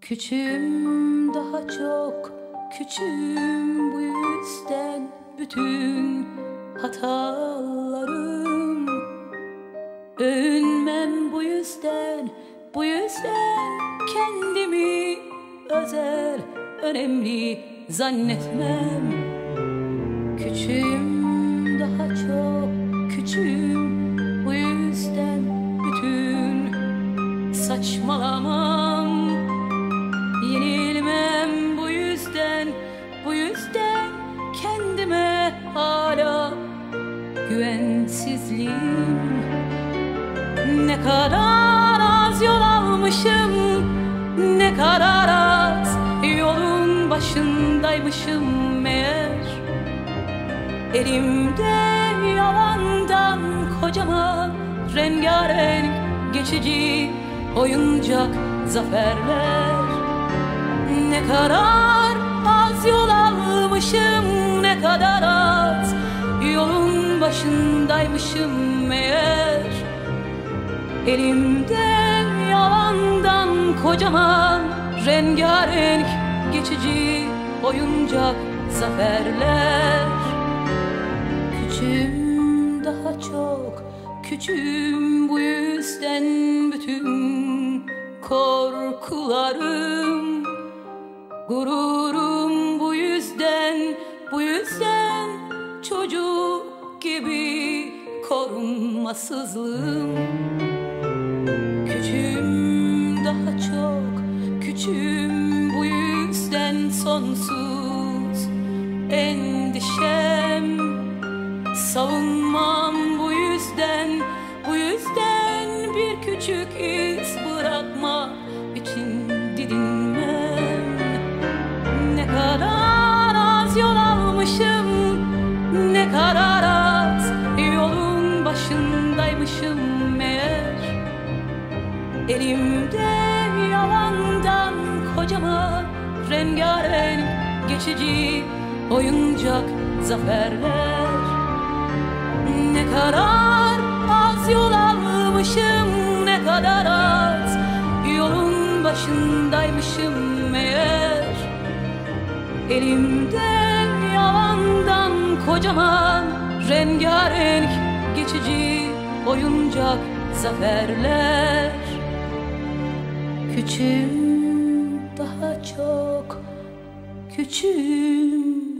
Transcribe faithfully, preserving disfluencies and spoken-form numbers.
Küçüğüm, daha çok küçüğüm, bu yüzden bütün hatalarım. Övünmem bu yüzden, bu yüzden kendimi özel, önemli zannetmem. Küçüğüm, daha çok küçüğüm, bu yüzden bütün saçmalamam. Yenilmem bu yüzden, bu yüzden kendime hala güvensizliğim. Ne kadar az yol almışım, ne kadar az yolun başındaymışım meğer. Elimde yalandan kocaman rengarenk geçici oyuncak zaferler. Ne kadar az yol almışım, ne kadar az yolun başındaymışım meğer. Elimde yalandan kocaman rengarenk geçici oyuncak zaferler. Küçüğüm, daha çok küçüğüm, bu yüzden bütün korkularım, gururum bu yüzden, bu yüzden çocuk gibi korunmasızlığım. Küçüğüm, daha çok küçüğüm, bu yüzden sonsuz endişem. Savunmam bu yüzden, bu yüzden bir küçük iz bırakma için didinmem. Ne kadar az yol almışım, ne kadar az yolun başındaymışım meğer. Elimde yalandan kocaman rengarenk geçici oyuncak zaferler. Ne kadar az yol almışım, ne kadar az yolun başındaymışım meğer. Elimde yalandan kocaman rengarenk geçici oyuncak zaferler. Küçüğüm, daha çok küçüğüm.